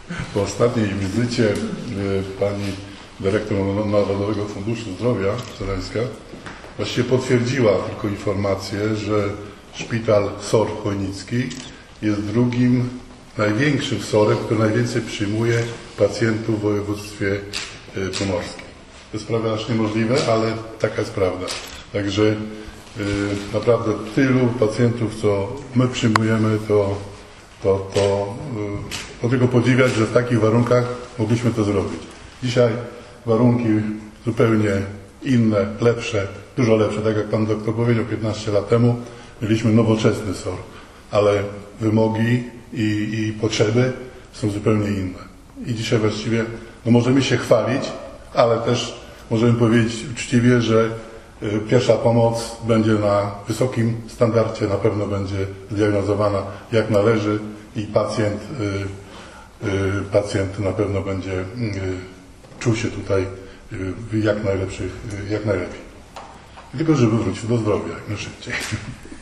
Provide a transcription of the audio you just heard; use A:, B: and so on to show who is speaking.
A: Po ostatniej wizycie pani dyrektor Narodowego Funduszu Zdrowia Zeleńska właściwie potwierdziła tylko informację, że szpital SOR Chojnicki jest drugim największym SOR-em, który najwięcej przyjmuje pacjentów w województwie pomorskim. To jest prawie aż niemożliwe, ale taka jest prawda. Także naprawdę tylu pacjentów, co my przyjmujemy, to tylko podziwiać, że w takich warunkach mogliśmy to zrobić. Dzisiaj warunki zupełnie inne, lepsze, dużo lepsze, tak jak pan doktor powiedział 15 lat temu, mieliśmy nowoczesny SOR, ale wymogi i potrzeby są zupełnie inne. I dzisiaj właściwie możemy się chwalić, ale też możemy powiedzieć uczciwie, że pierwsza pomoc będzie na wysokim standardzie, na pewno będzie zdiagnozowana jak należy i pacjent na pewno będzie czuł się tutaj jak najlepiej. Tylko żeby wrócił do zdrowia jak najszybciej.